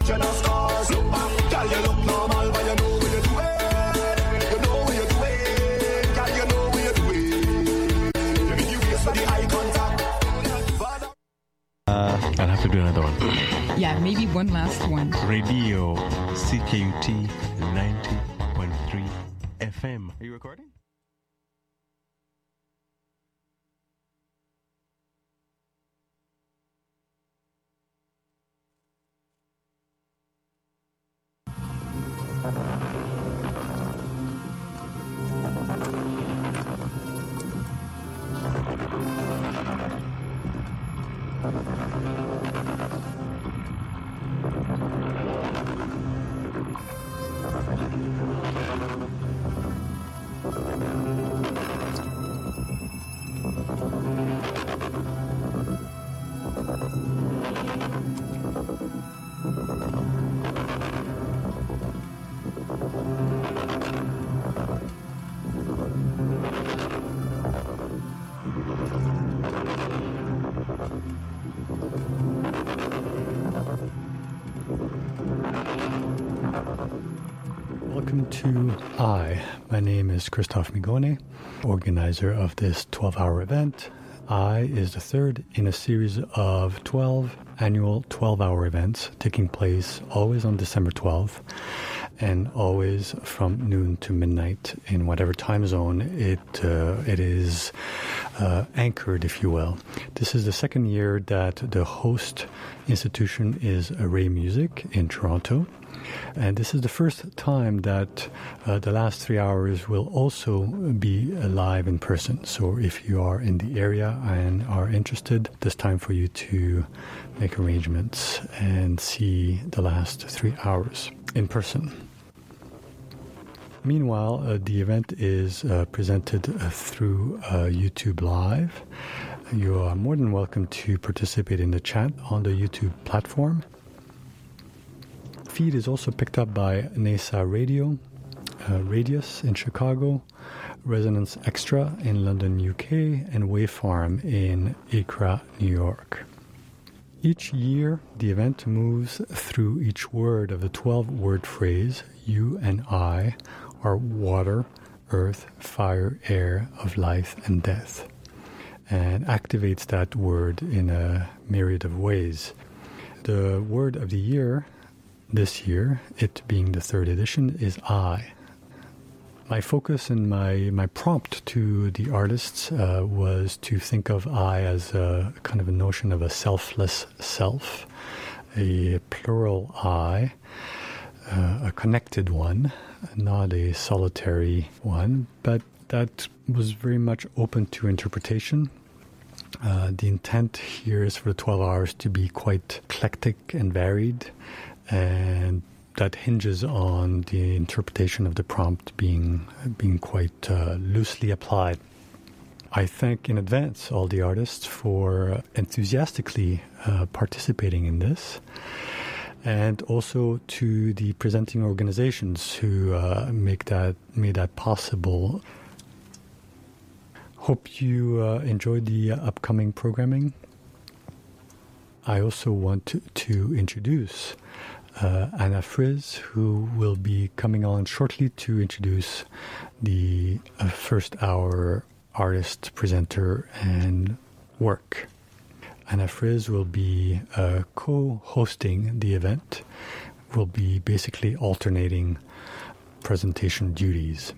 you not scars. Look back, girl, you look normal, but you know what you're doing. You know what you're doing, girl, you know what you're doing. You give you waste for the eye contact. I'll have to do another one. Yeah, maybe one last one. Radio CKUT 90.3 FM. Are you recording? Welcome to My name is Christophe Migone, organizer of this 12-hour event. is the third in a series of 12 annual 12-hour events taking place always on December 12th and always from noon to midnight in whatever time zone it is anchored, if you will. This is the second year that the host institution is Array Music in Toronto. And this is the first time that the last 3 hours will also be live in person. So if you are in the area and are interested, it's time for you to make arrangements and see the last 3 hours in person. Meanwhile, the event is presented through YouTube Live. You are more than welcome to participate in the chat on the YouTube platform. Feed is also picked up by NASA Radio, Radius in Chicago, Resonance Extra in London, UK, and Wavefarm in Accra, New York. Each year, the event moves through each word of the 12-word phrase, you and I are water, earth, fire, air of life and death, and activates that word in a myriad of ways. The word of the year this year, it being the third edition, is I. My focus and my prompt to the artists was to think of I as a kind of a notion of a selfless self, a plural I, a connected one, not a solitary one, but that was very much open to interpretation. The intent here is for the 12 hours to be quite eclectic and varied, and that hinges on the interpretation of the prompt being quite loosely applied. I thank in advance all the artists for enthusiastically participating in this, and also to the presenting organizations who made that possible. Hope you enjoyed the upcoming programming. I also want to introduce Anna Frizz, who will be coming on shortly to introduce the first hour artist, presenter, and work. Anna Frizz will be co-hosting the event. Will be basically alternating presentation duties.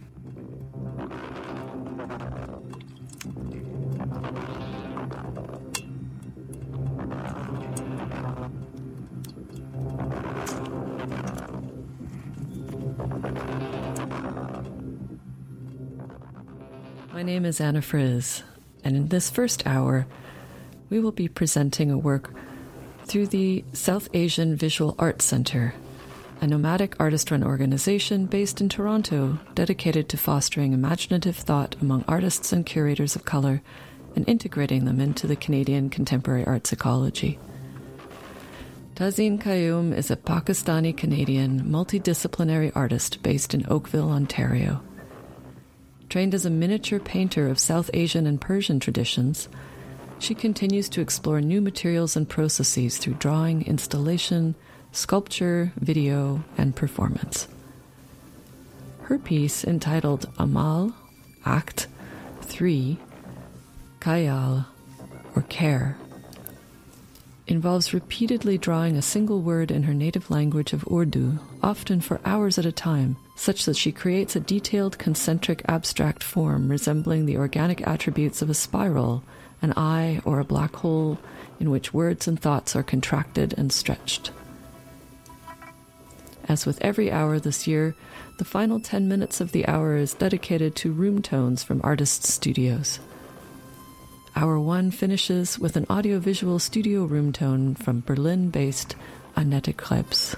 My name is Anna Frizz, and in this first hour, we will be presenting a work through the South Asian Visual Arts Centre, a nomadic artist-run organization based in Toronto dedicated to fostering imaginative thought among artists and curators of colour and integrating them into the Canadian contemporary arts ecology. Tazeen Qayyum is a Pakistani-Canadian multidisciplinary artist based in Oakville, Ontario. Trained as a miniature painter of South Asian and Persian traditions, she continues to explore new materials and processes through drawing, installation, sculpture, video, and performance. Her piece, entitled Amal, Act 3, Khayal, or Care, involves repeatedly drawing a single word in her native language of Urdu, often for hours at a time, such that she creates a detailed concentric abstract form resembling the organic attributes of a spiral, an eye, or a black hole in which words and thoughts are contracted and stretched. As with every hour this year, the final 10 minutes of the hour is dedicated to room tones from artists' studios. Hour 1 finishes with an audiovisual studio room tone from Berlin-based Annette Krebs.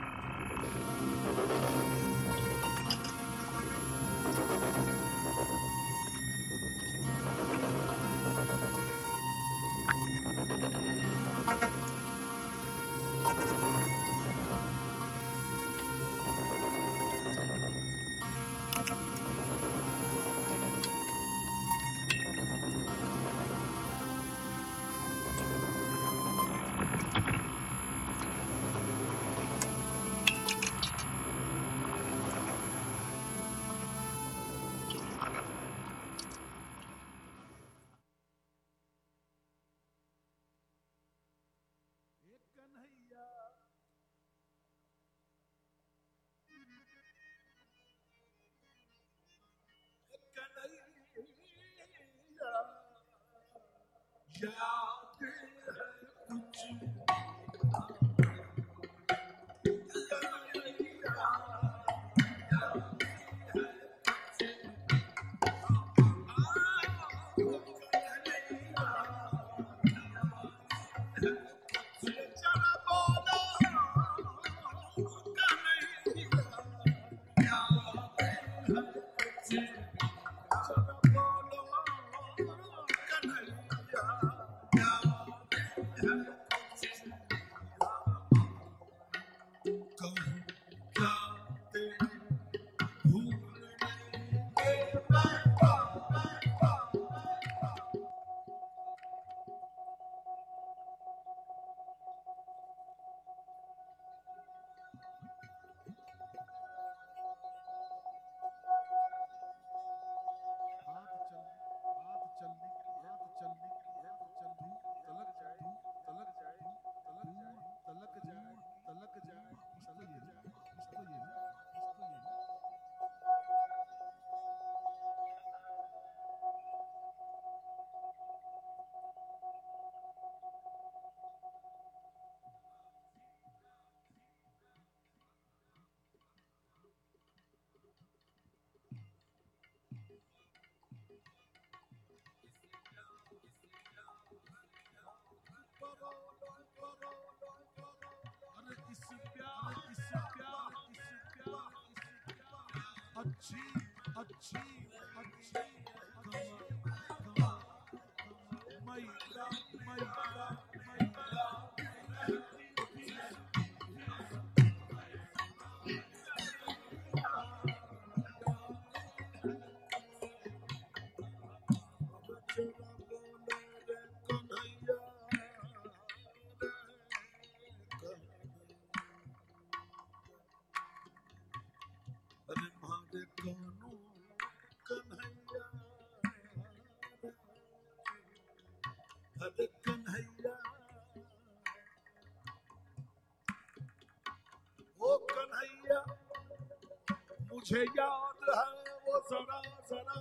मुझे याद है वो जरा जरा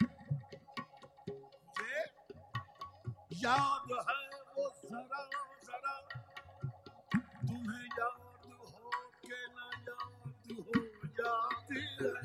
मुझे याद है वो जरा जरा तुम्हें याद हो के ना याद हो जाती है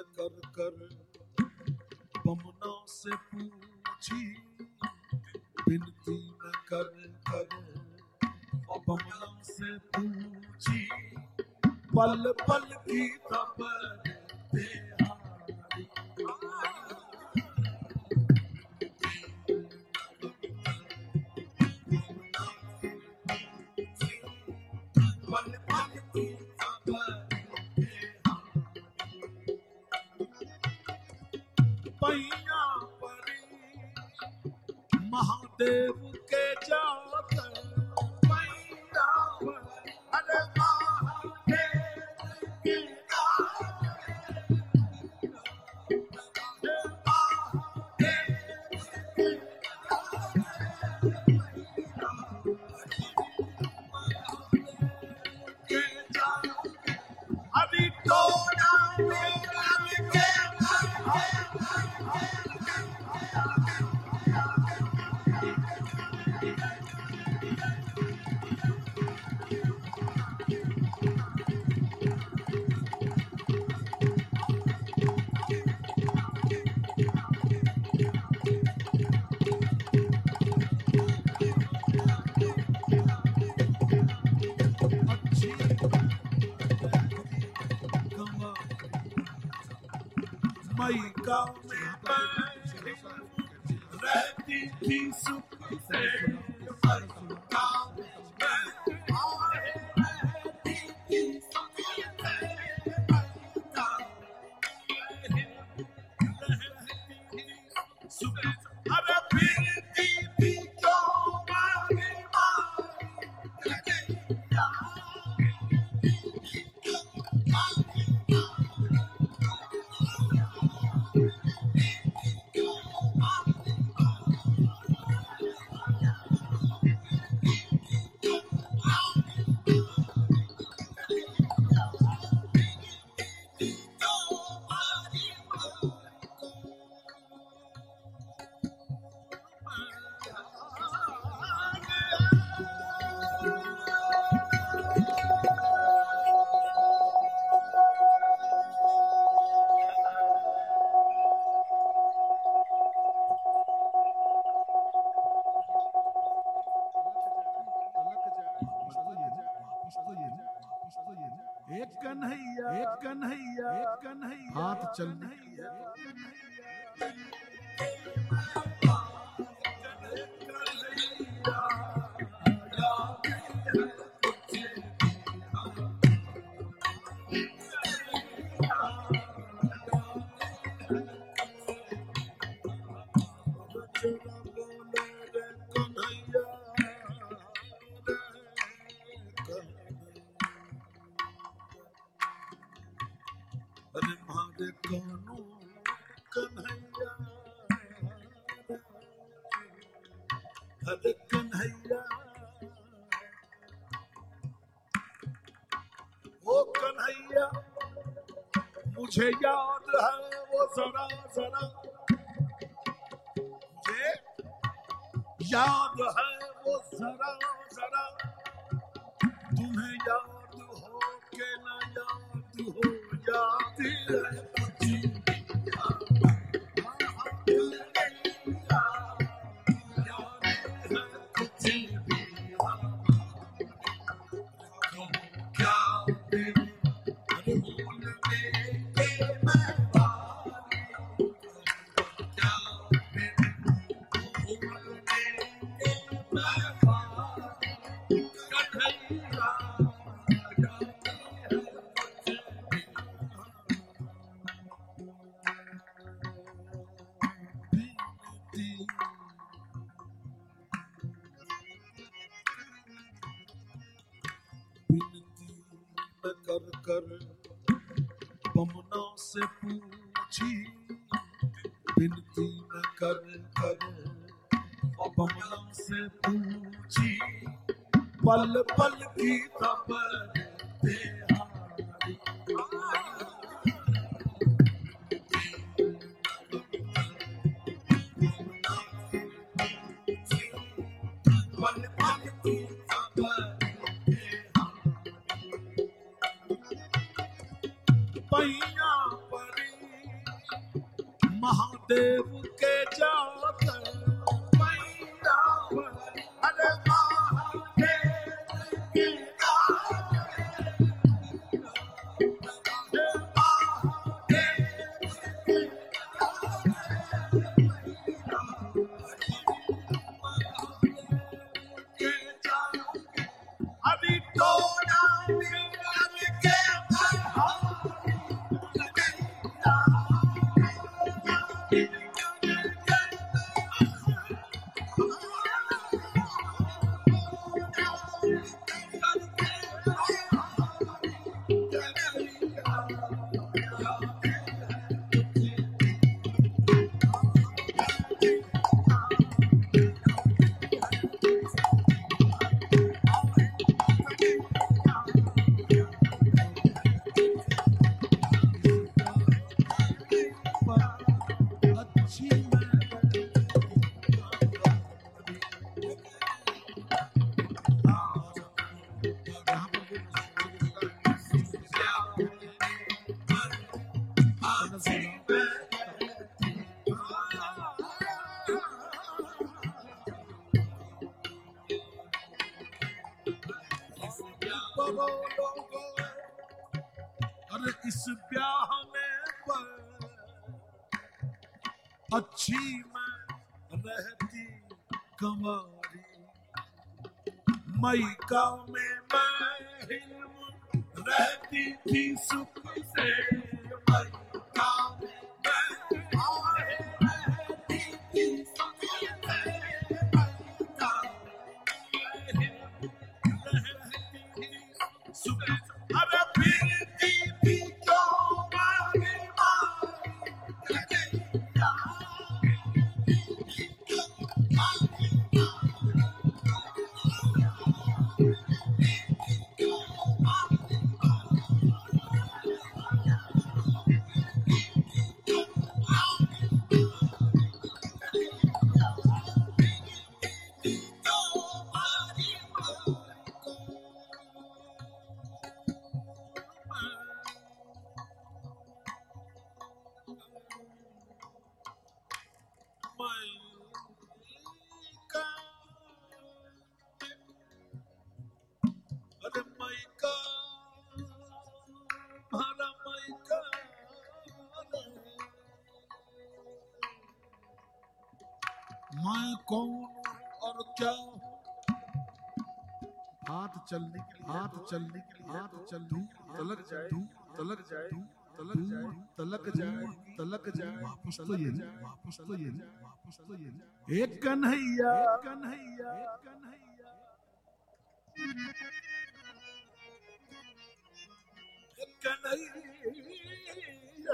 मैं कर कर बमनों से पूछी, विनती मैं कर कर बमनों से पूछी, पल पल की खबर पैया परी महादेव के जात पैया परी, अरे महादेव के अभी तो मई गाँव में रहती थी सुख से, गाँव में रहती थी सुख से, अरे फिरती थी जो मारी एक कन्हैया हाथ चल अरे मारे कानू कन्हैया, अरे कन्हैया ओ कन्हैया, मुझे याद है वो जरा जरा, मुझे याद है वो जरा जरा, तुम्हें याद हो के ना याद हो जाती है कर कर बमनों से पूछी, विनती मैं कर कर बमनों से पूछी, पल पल की खबर पैया परी महादेव के जाकर मैया अरे महादेव के अरे इस ब्याह में पर अच्छी मैं रहती कंवारी मायका में मैं हिल्म रहती थी सुख से मायका में मैं रहती थी सुख से मायका में हिल्म रहती थी सुख से अरे फिरती थी चौबारी मैं कौन और क्या हाथ चलने के लिए हाथ चलने के लिए हाथ चल तलक जाए तलक जाए तलक जाए तलक जाए तलक जाए वापस तो ये वापस तो ये वापस तो ये एक कन्हैया कन्हैया कन्हैया एक कन्हैया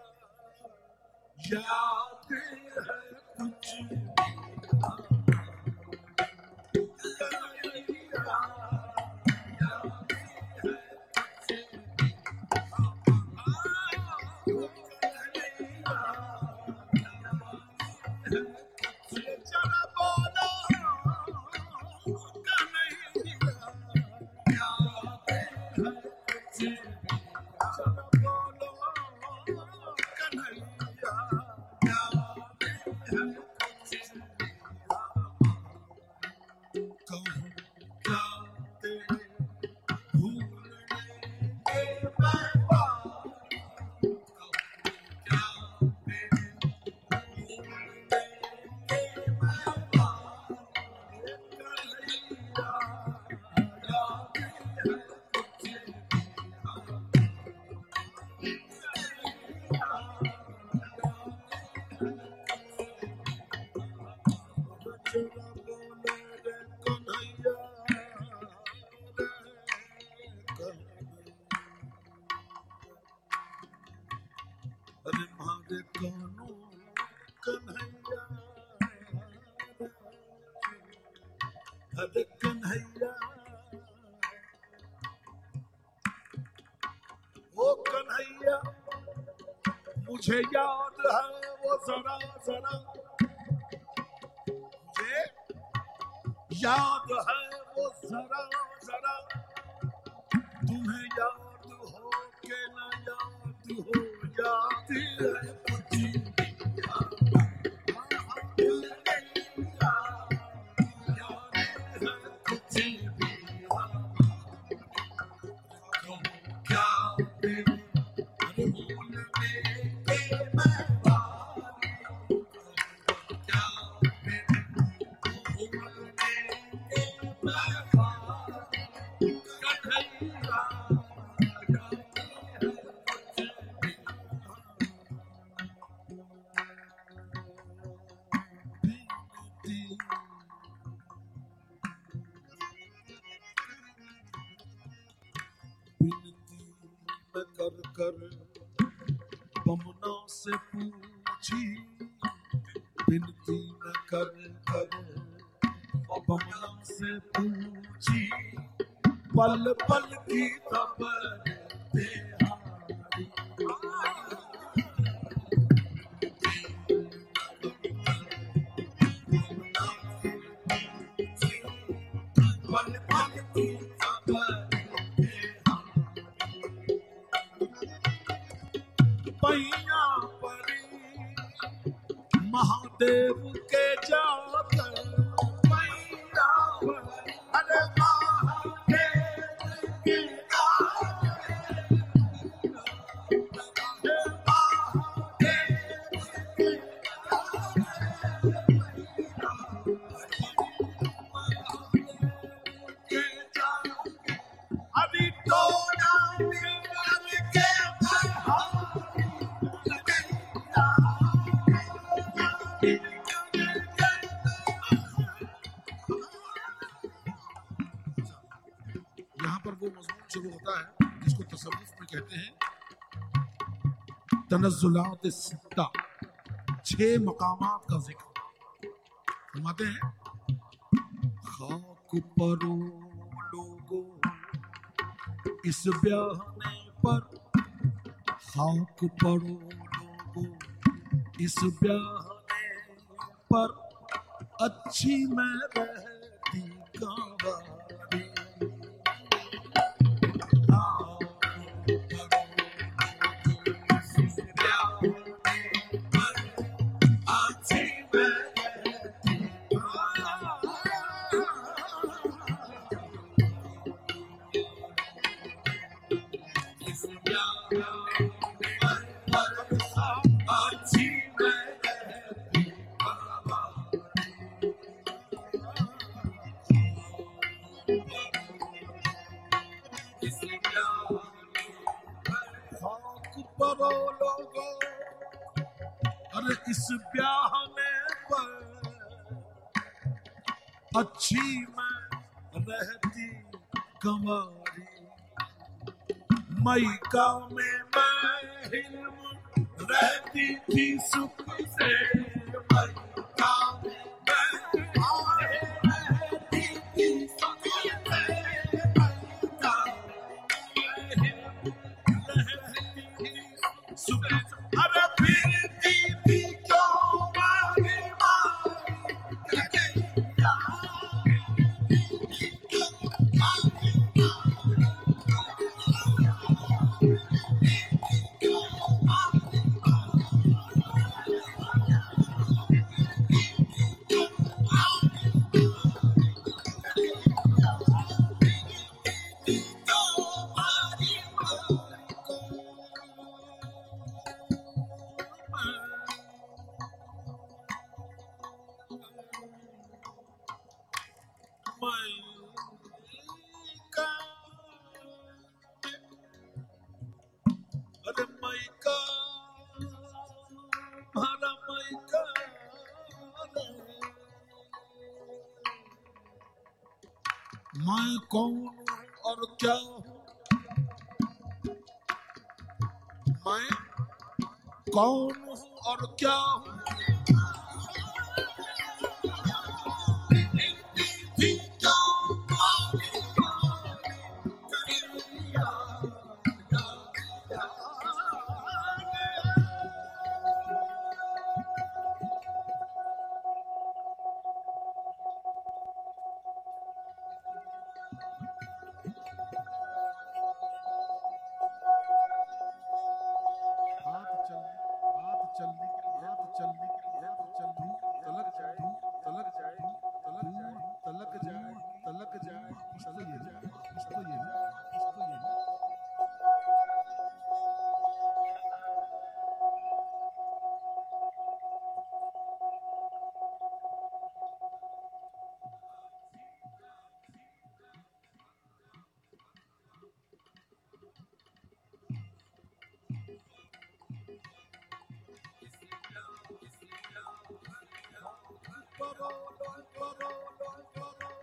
याद है कुछ मुझे याद है वो जरा जरा मुझे याद है वो जरा जरा तुम्हें याद हो के ना याद हो जाती है कुछ कर बमना से पूछी विनती न कर बमना से पूछी पल पल की खबर पैया परी महादेव के जाकर पैया परी अरे महादेव के अभी तो यहाँ पर वो मज़मून शुरू होता है जिसको तसव्वुफ में कहते हैं तनज़्ज़ुलात सित्ता, 6 मकामात का जिक्र फरमाते हैं। खाक परो लोगों इस ब्याहने पर, खाक परो लोगों इस ब्याहने पर, अच्छी मैं रहती कांवारी। अरे इस ब्याह में पर अच्छी मैं रहती कंवारी, मैका में मैं हिल्म रहती थी सुख से, मैका में मैं रहती थी सुख से, मैका में हिल्म रहती थी सुख से। अरे फिरती थी क्यों मारी मैं कौन और क्या हूँ, मैं कौन हूँ और क्या हूँ,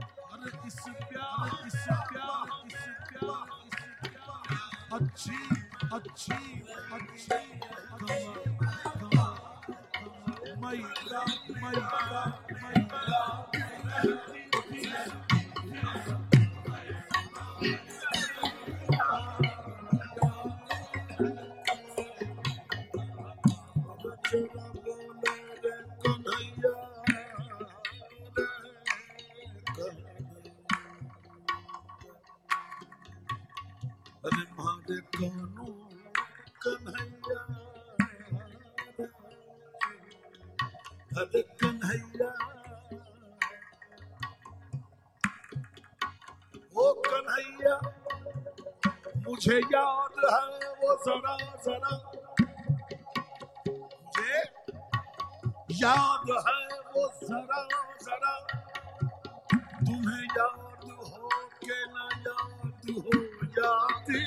अच्छी अच्छी मैया अरे मारे कानू कन्हैया अरे कन्हैया वो कन्हैया मुझे याद है वो जरा जरा मुझे याद है वो जरा जरा तुम्हें याद हो के ना याद हो याद है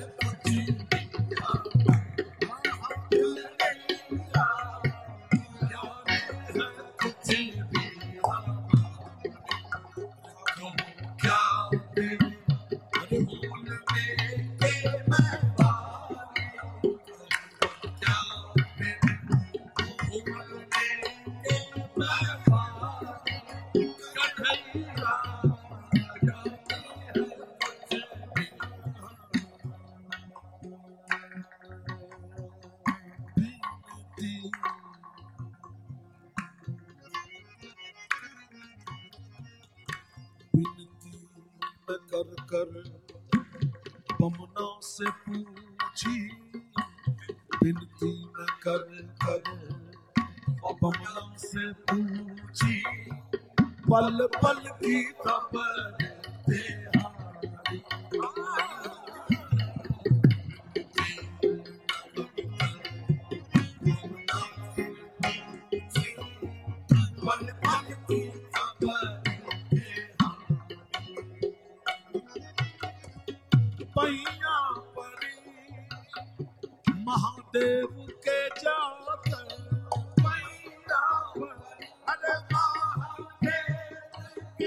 कर कर बमना से पूछी बिनती न कर कर बमना से पूछी पल पल की खबर पल पल की खबर पैया परी महादेव के जात पैया परी अरे महादेव के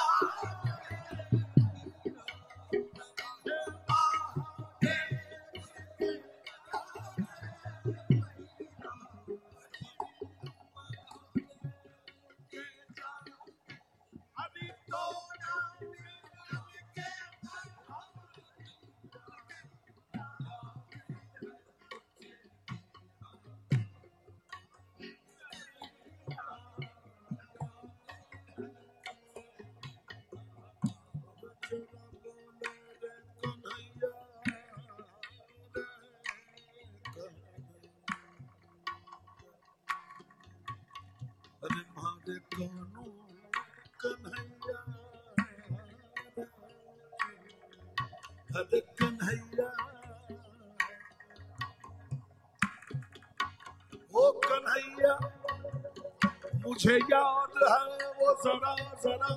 अरे मारे कानू कन्हैया अरे कन्हैया वो कन्हैया मुझे याद है वो जरा जरा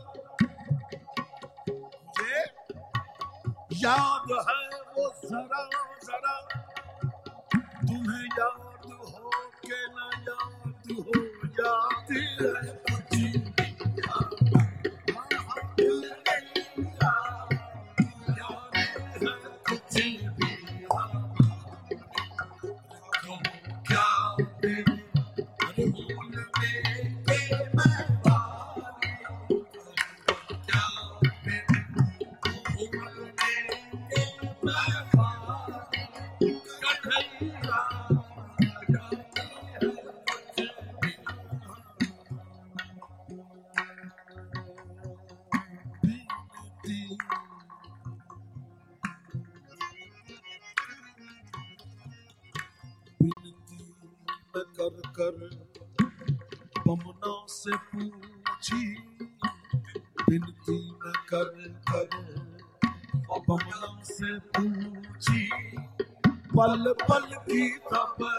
मुझे याद है वो जरा जरा तुम्हें याद हो के ना याद हो याद है कर कर बमना से पूछी बिनती न कर कर बमना से पूछी पल पल की खबर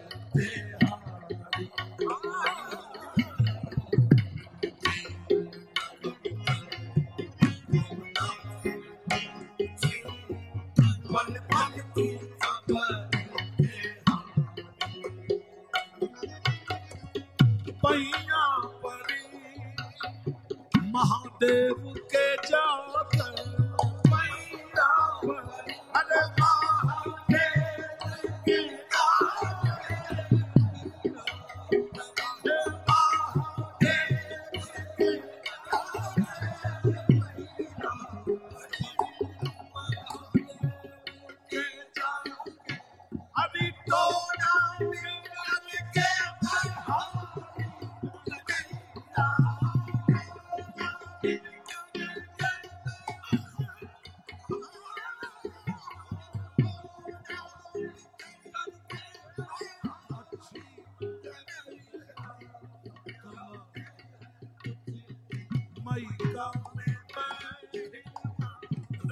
पल पल की खबर पैया परी महादेव के जात पैया परी अरे महादेव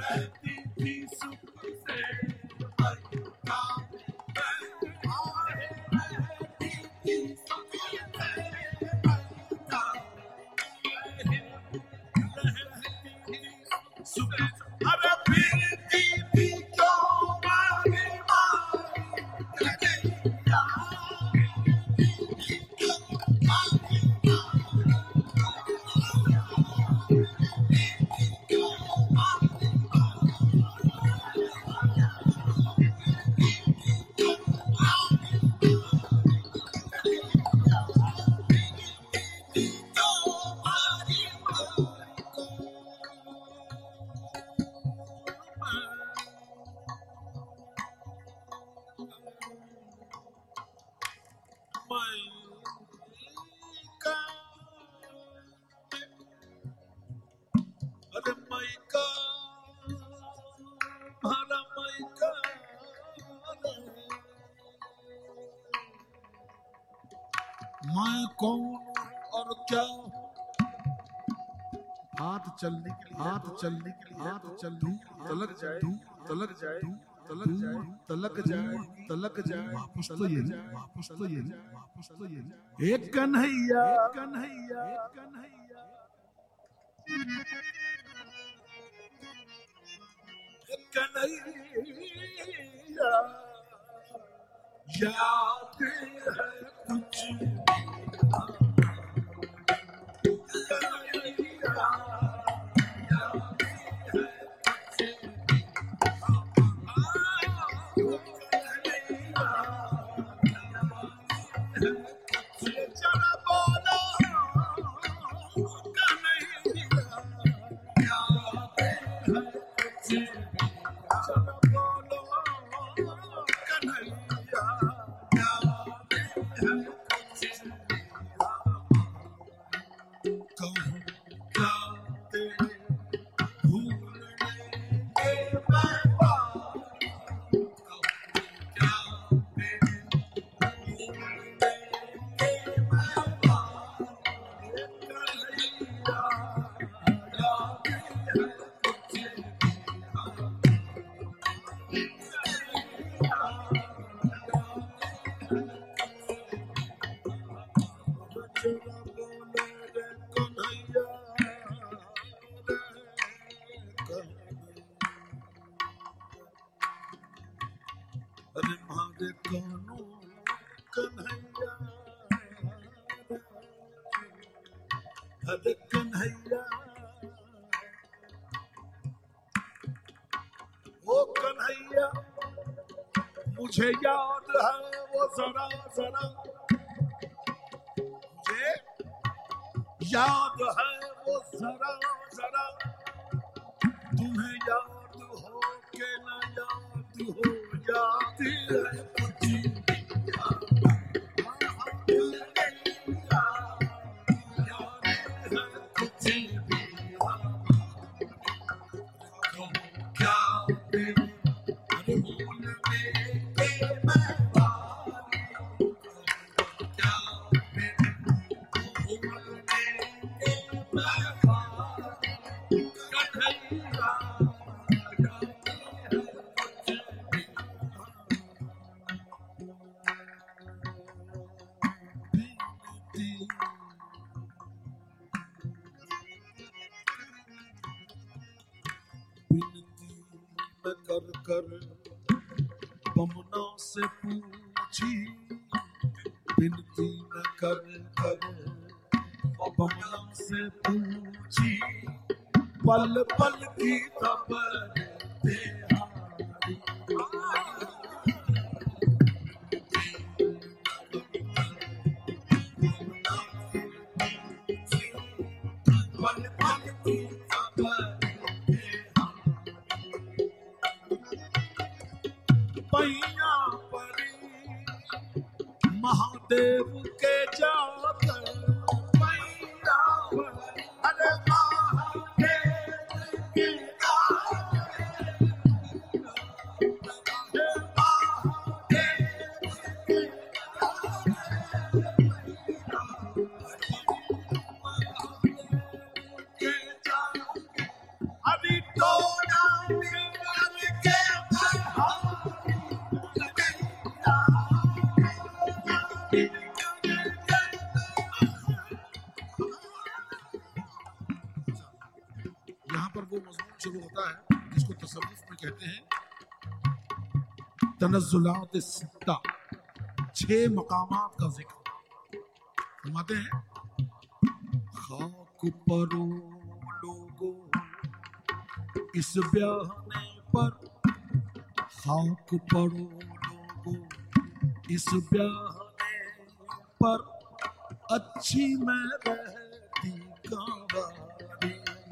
रहती थी सुख से मरता रहती थी सुख से मरता सुख अरे फिरती थी क्यों मारी मैं कौन और क्या हाथ चलने के लिए हाथ चलने के लिए हाथ चल तलक जाए तलक जाए तलक जाए तलक जाए तलक जाए वापस तो ये वापस तो ये वापस तो ये एक कन्हैया कन्हैया कन्हैया कन्हैया याद है कुछ मुझे याद है वो जरा जरा मुझे याद है वो जरा जरा तुम्हें याद हो के ना याद हो याद है कुछ कर कर बमनों से पूछी बिनती न कर कर बमनों से पूछी पल पल की खबर महादेव के जाकर अरे महादेव के अभी तो होता है जिसको तसव्वुफ में कहते हैं तनज़्ज़ुलात सित्ता, 6 मकामात का जिक्र फरमाते हैं। खाक परो लोगों इस ब्याहने पर, खाक परो लोगों इस ब्याहने पर, अच्छी मैं रहती कांवारी।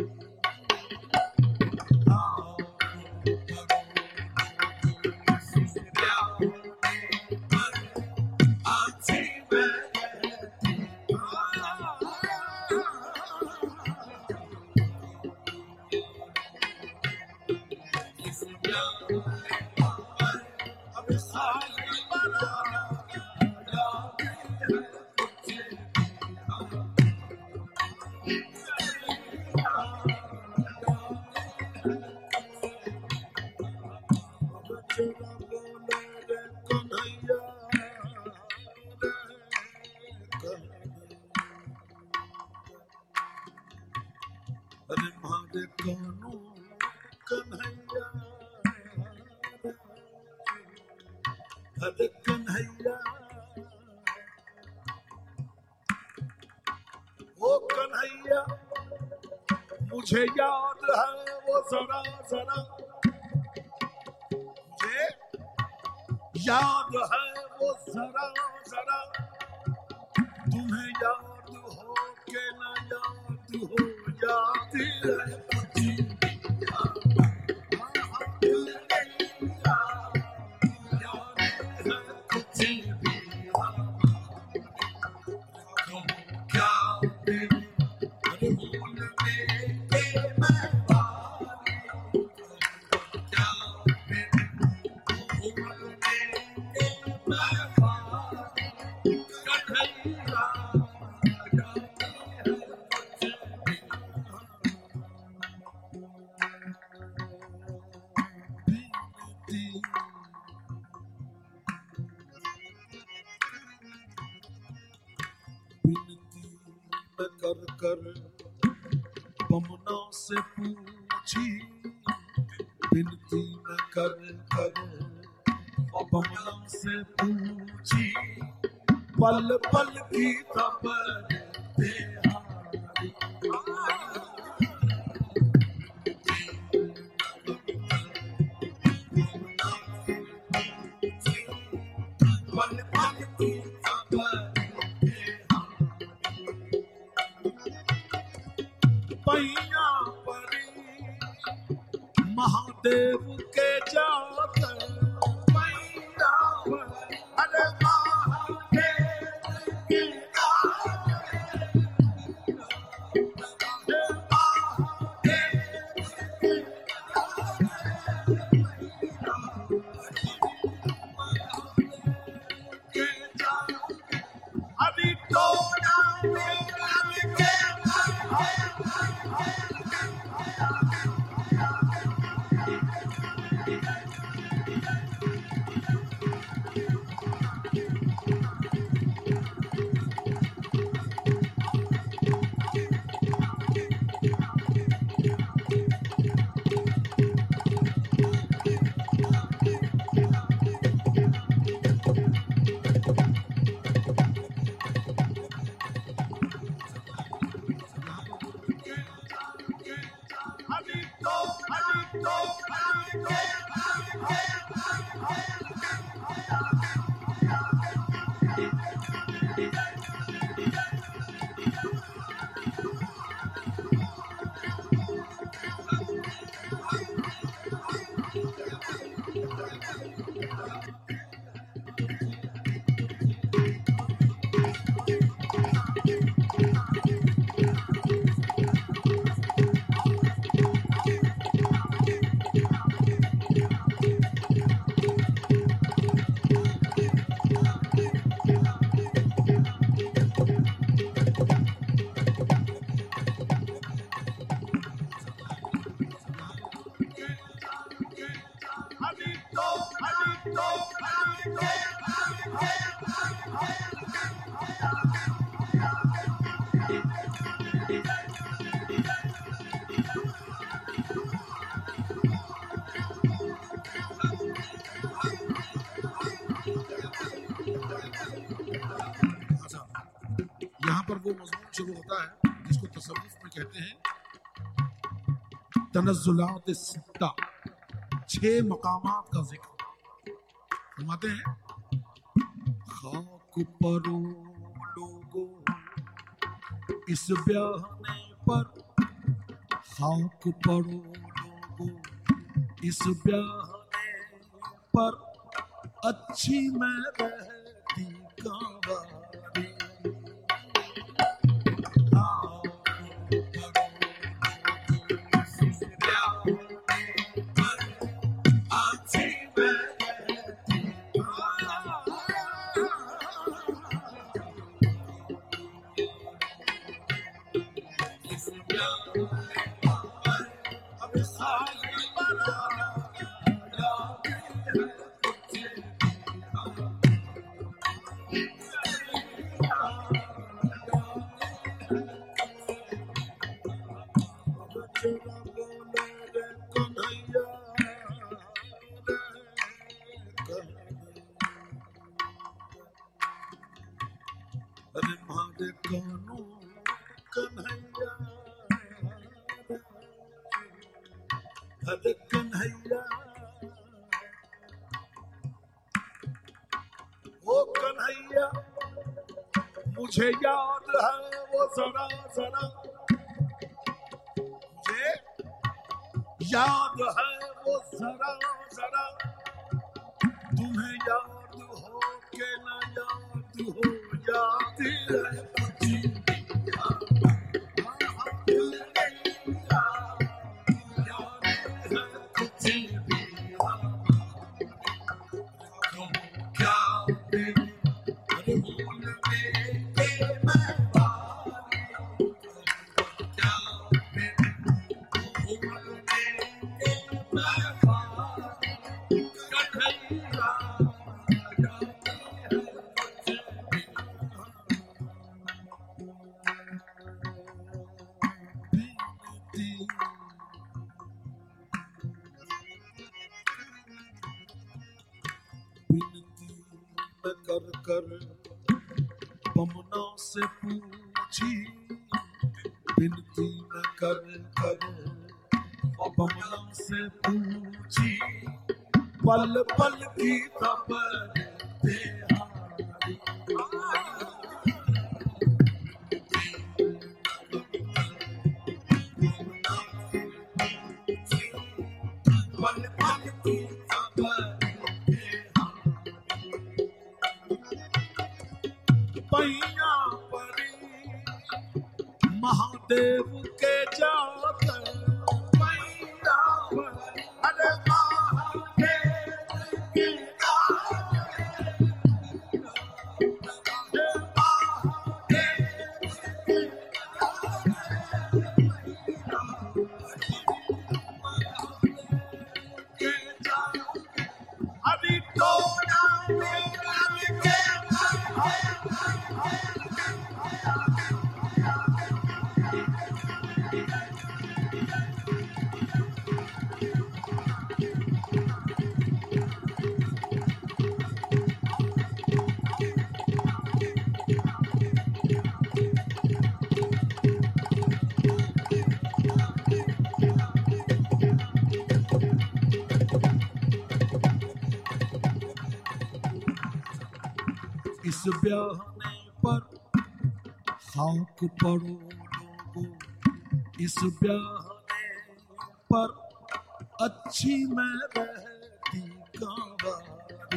मुझे याद है वो जरा जरा, मुझे याद है वो जरा जरा, तुम्हें याद हो के ना याद हो, याद है कर बमुना से पूछी, बिनती न कर कर बमुना से पूछी, पल पल की खबर महादेव के जाकर, अरे महादेव के अभी तो यहाँ पर वो मज़मून शुरू होता है जिसको तसव्वुफ में कहते हैं तनज़्ज़ुलात सित्ता, 6 मकामात का जिक्र फरमाते हैं। खाक परो लोगों इस ब्याहने पर, खाक परो लोगों इस ब्याहने पर, अच्छी मैं रहती कांवारी। मुझे याद है वो जरा जरा, मुझे याद है वो जरा जरा, तुम्हें याद हो के ना याद हो, याद है कुछ कर बमना से पूछी, बिनती न कर कर बमना से पूछी, पल पल की खबर महादेव के जाकर, अरे महादेव के अभी तो इस ब्याहने पर खाक पड़ो लोगों, इस ब्याहने पर अच्छी मैं रहती कांवारी।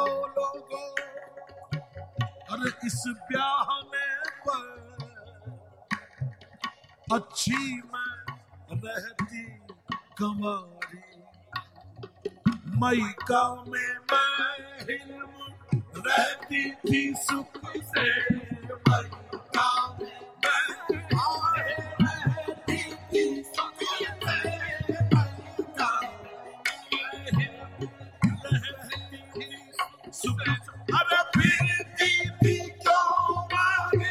लोगों, अरे इस ब्याह में पर अच्छी मैं रहती कंवारी, मायका में मैं हिल्म रहती थी सुख से, मायका में मैं रहती थी सुख से, मायका में हिल्म रहती थी सुख से। अरे फिरती थी क्यों मारी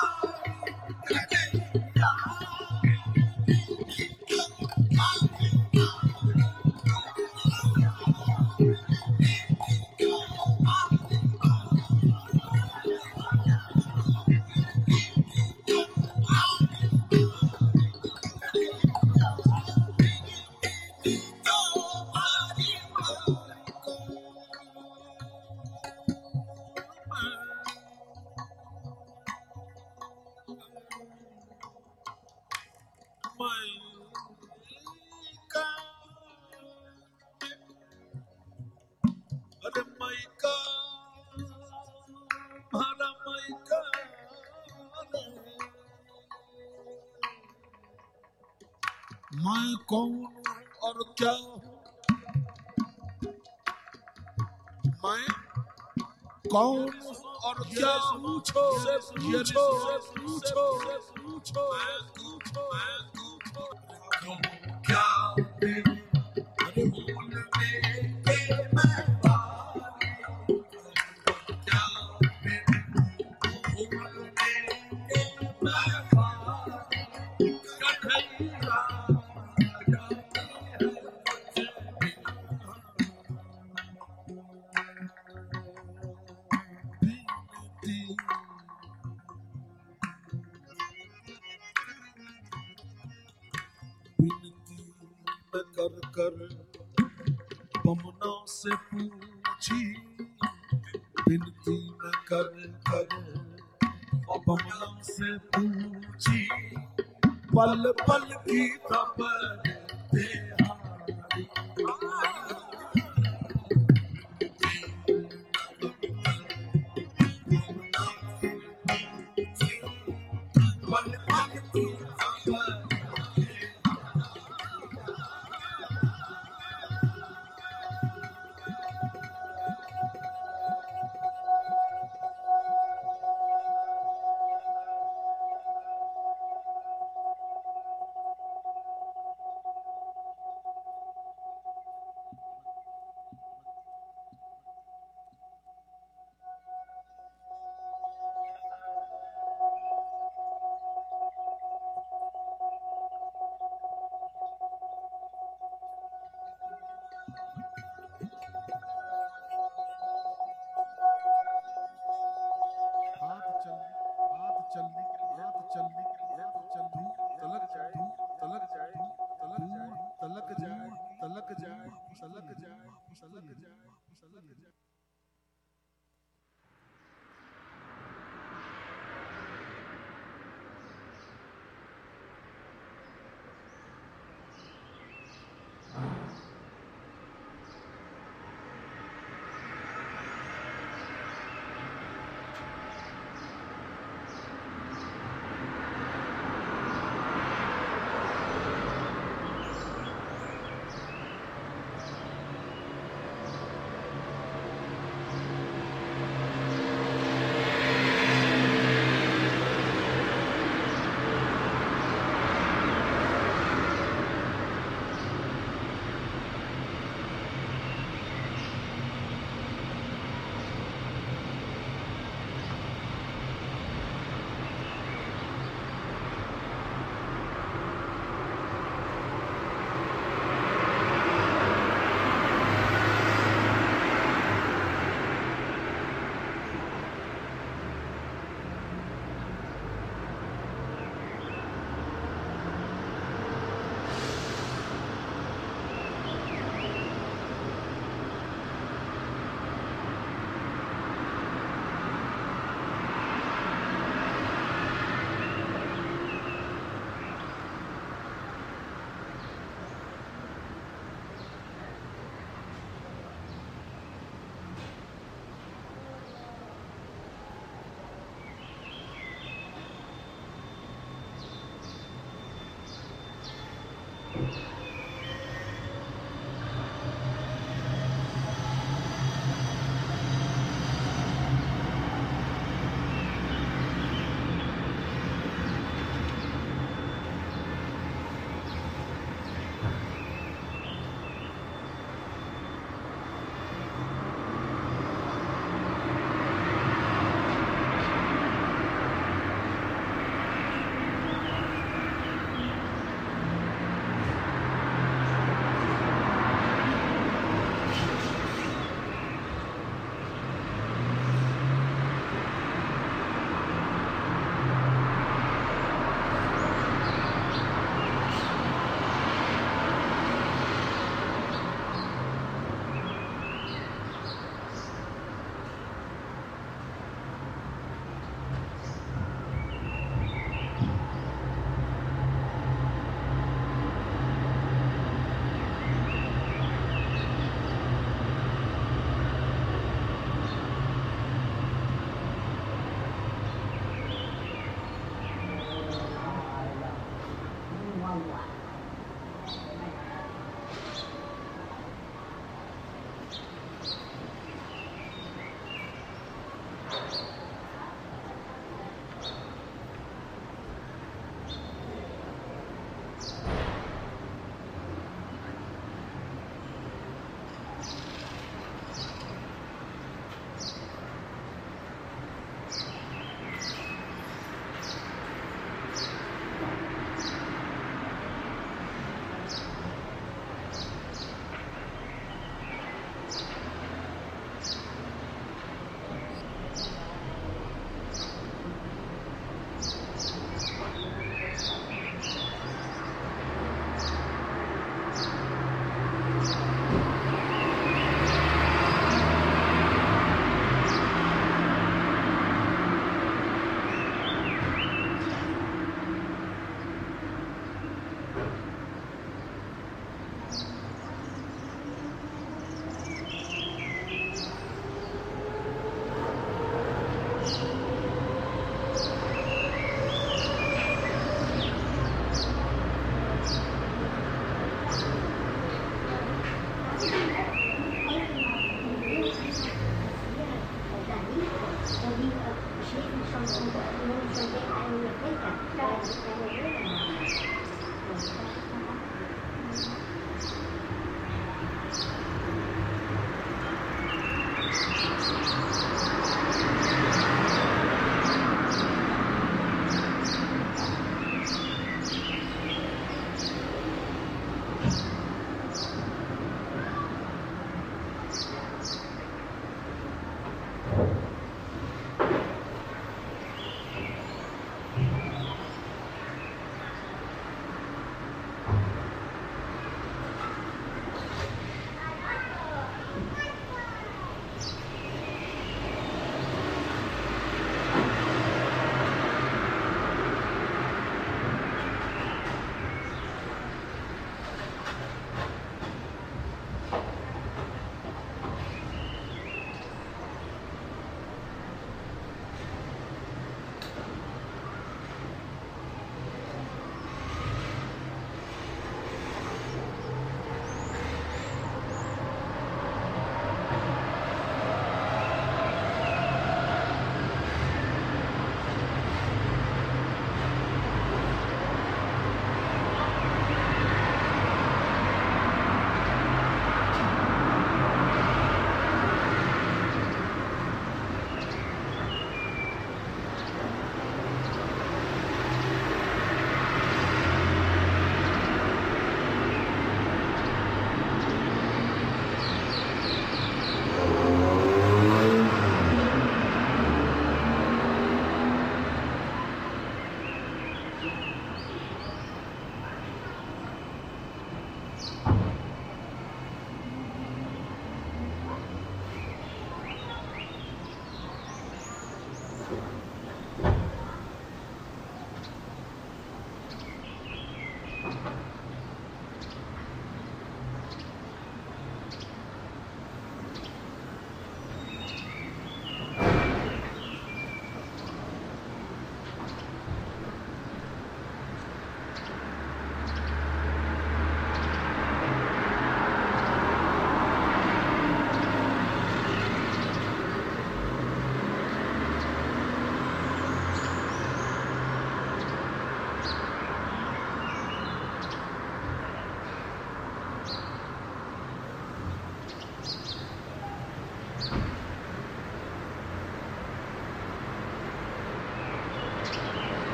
मायका, अरे मायका, हमारा मायका, मैं कौन हूँ और क्या हूँ, मैं कौन हूँ और क्या हूँ, पूछो पूछो पूछो पूछो क्या अरे भूलने के मैं बारी, क्या भूलने के मैं बारी, कन्हैया बिनती मैं कर कर बमना से पूछी, बिनती मैं कर कर बमना से पूछी, पल पल की खबर तेहारी, पल पल की खबर।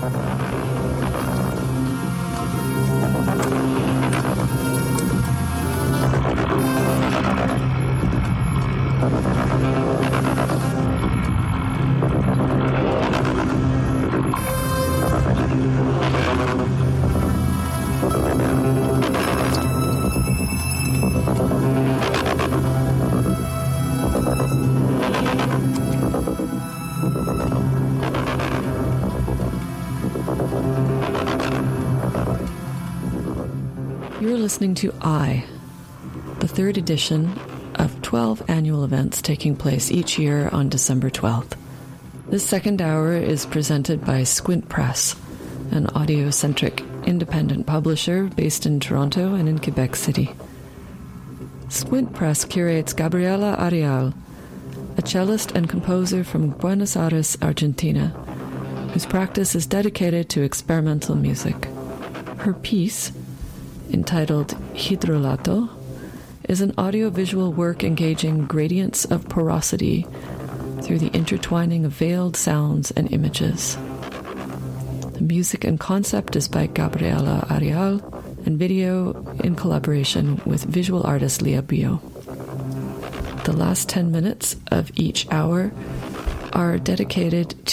You're listening to I, the third edition of 12 annual events taking place each year on December 12th. This second hour is presented by Squint Press, an audio-centric independent publisher based in Toronto and in Quebec City. Squint Press curates Gabriela Arial, a cellist and composer from Buenos Aires, Argentina, whose practice is dedicated to experimental music. Her piece, entitled Hidrolato, is an audio-visual work engaging gradients of porosity through the intertwining of veiled sounds and images. The music and concept is by Gabriela Arial, and video in collaboration with visual artist Leah Bio. The last 10 minutes of each hour are dedicated